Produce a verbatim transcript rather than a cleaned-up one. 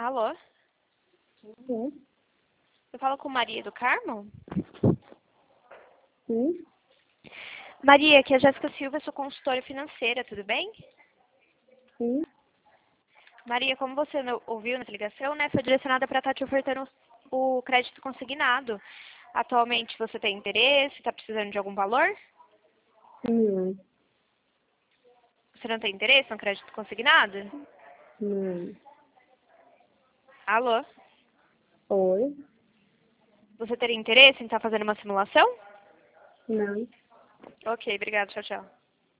Alô? Sim. Eu falo com Maria do Carmo? Sim. Maria, aqui é a Jéssica Silva, eu sou consultora financeira, tudo bem? Sim. Maria, como você não ouviu nessa ligação, né, foi direcionada para estar te ofertando o crédito consignado. Atualmente você tem interesse, está precisando de algum valor? Não. Você não tem interesse no crédito consignado? Não. Alô? Oi. Você teria interesse em estar fazendo uma simulação? Não. Ok, obrigada, tchau, tchau.